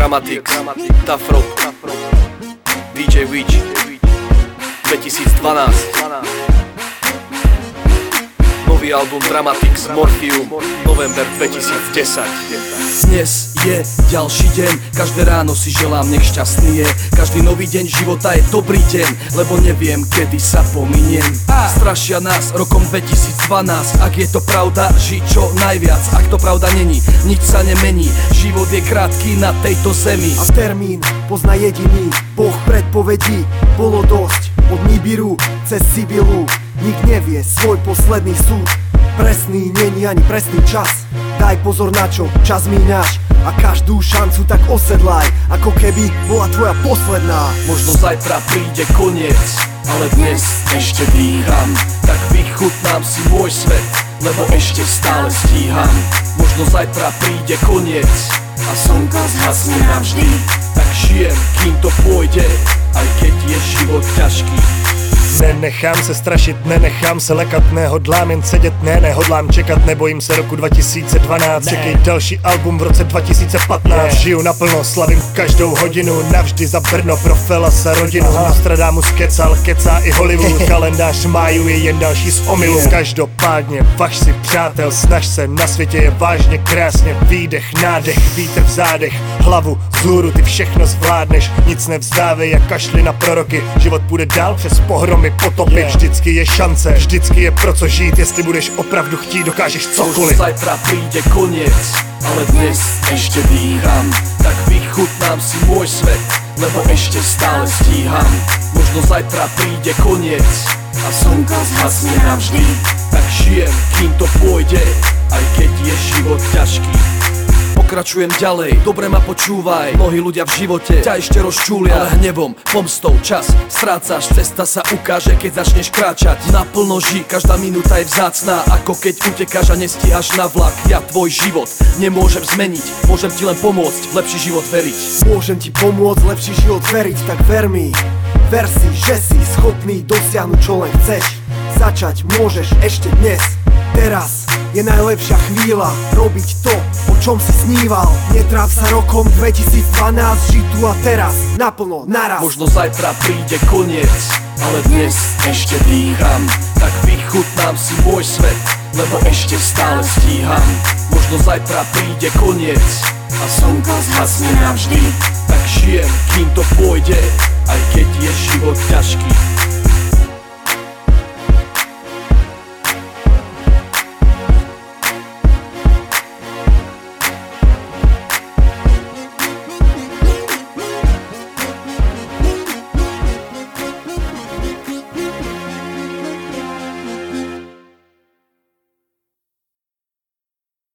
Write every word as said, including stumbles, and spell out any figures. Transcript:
Dramatics, Tough Rock, dý džej Witch, dvetisícdvanásť. Nový album Dramatics, Morphium, november dvetisícdesať. Dnes je ďalší deň, každé ráno si želám, nech šťastný je. Každý nový deň života je dobrý deň, lebo neviem, kedy sa pominiem. Strašia nás rokom dvetisícdvanásť, ak je to pravda, ži čo najviac. Ak to pravda není, nič sa nemení, život je krátky na tejto zemi. A termín pozná jediný Boh predpovedí, bolo dosť od Nibiru cez Sibilu. Nik nevie svoj posledný súd, presný není ani presný čas. Daj pozor na čo čas míňaš a každú šancu tak osedlaj, ako keby bola tvoja posledná. Možno zajtra príde koniec, ale dnes ešte dýcham. Tak vychutnám si môj svet, lebo ešte stále stíham. Možno zajtra príde koniec a slnko zhasne navždy. Tak žijem, kým to pôjde, aj keď je život ťažký. Nenechám se strašit, nenechám se lekat, nehodlám jen sedět, ne, nehodlám čekat, nebojím se roku dva tisíce dvanáct, čekej další album v roce dva tisíce patnáct, žiju naplno, slavím každou hodinu, navždy za Brno, pro Felas a rodinu, Nostradamus kecal, kecá i Hollywood, kalendář máju je jen další z omylů, každopádně važ si přátel, snaž se, na světě je vážně krásně, výdech, nádech, vítr v zádech, hlavu vzhůru, ty všechno zvládneš, nic nevzdávej a kašli na proroky, život půjde dál přes pohromy, potopy, yeah. Vždycky je šance, vždycky je pro co žít, jestli budeš opravdu chtít, dokážeš cokoliv. Zajtra príde koniec, ale dnes ešte dýcham. Tak vychutnám si môj svet, lebo ešte stále stíham. Možno zajtra príde koniec a slnko zhasne navždy. Tak žijem, kým to pôjde, aj keď je život ťažký. Pokračujem ďalej, dobre ma počúvaj. Mnohí ľudia v živote ťa ešte rozčúlia, ale hnevom, pomstou čas strácaš, cesta sa ukáže, keď začneš kráčať. Naplno ži, každá minúta je vzácna, ako keď utekáš a nestíhaš na vlak. Ja tvoj život nemôžem zmeniť, môžem ti len pomôcť v lepší život veriť. Môžem ti pomôcť v lepší život veriť, tak ver mi. Ver si, že si schopný dosiahnuť čo len chceš. Začať môžeš ešte dnes, teraz je najlepšia chvíľa robiť to, o čom si sníval. Netráp sa rokom dvetisícdvanásť, ži tu a teraz, naplno, naraz. Možno zajtra príde koniec, ale dnes ešte dýcham. Tak vychutnám si môj svet, lebo ešte stále stíham. Možno zajtra príde koniec a slnko zhasne navždy.